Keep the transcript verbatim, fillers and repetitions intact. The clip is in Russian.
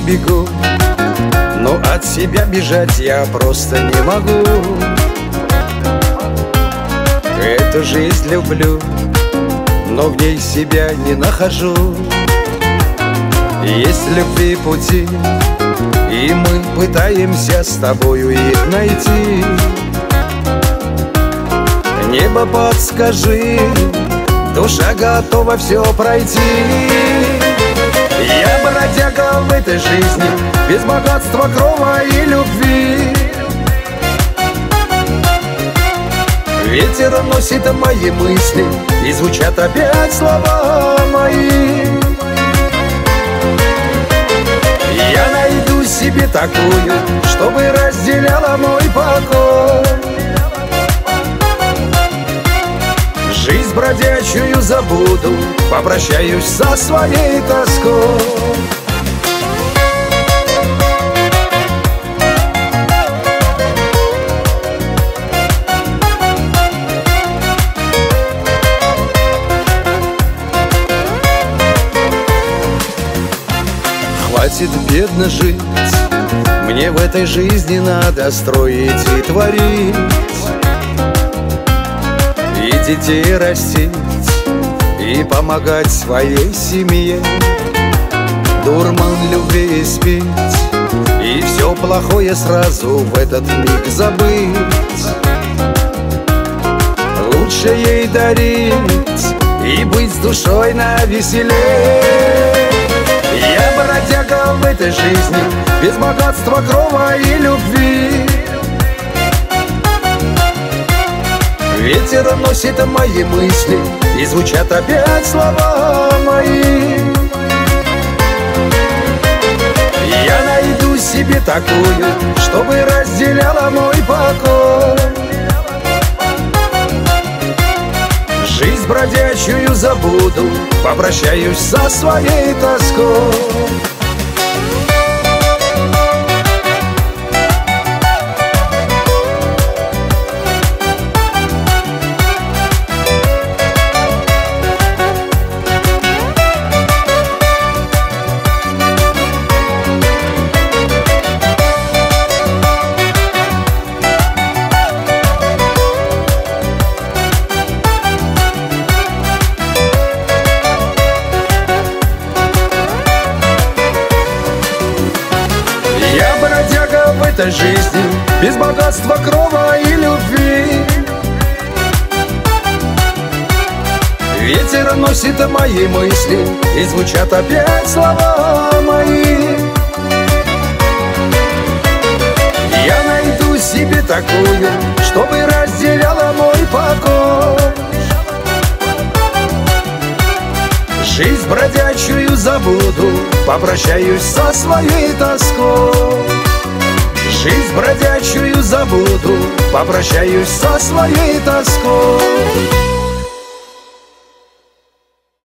бегу, но от себя бежать я просто не могу. Эту жизнь люблю, но в ней себя не нахожу. Есть любви пути, и мы пытаемся с тобою их найти. Небо, подскажи, душа готова все пройти. Я бродяга в этой жизни, без богатства, крова и любви. Ветер носит мои мысли, и звучат опять слова мои. Я найду себе такую, чтобы разделяла мой покой. Жизнь бродячую забуду, попрощаюсь со своей тоской. Хватит бедно жить, мне в этой жизни надо строить и творить, и детей растить, и помогать своей семье. Дурман любви испить, и все плохое сразу в этот миг забыть. Лучше ей дарить и быть с душой навеселе. Я бродяга в этой жизни, без богатства, крова и любви. Ветер носит мои мысли, и звучат опять слова мои. Я найду себе такую, чтобы разделяла мой покой. Жизнь бродячую забуду, попрощаюсь со своей тоской. В этой жизни, без богатства, крова и любви. Ветер носит мои мысли, и звучат опять слова мои. Я найду себе такую, чтобы разделяла мой покой. Жизнь бродячую забуду, попрощаюсь со своей тоской. Жизнь бродячую забуду, попрощаюсь со своей тоской.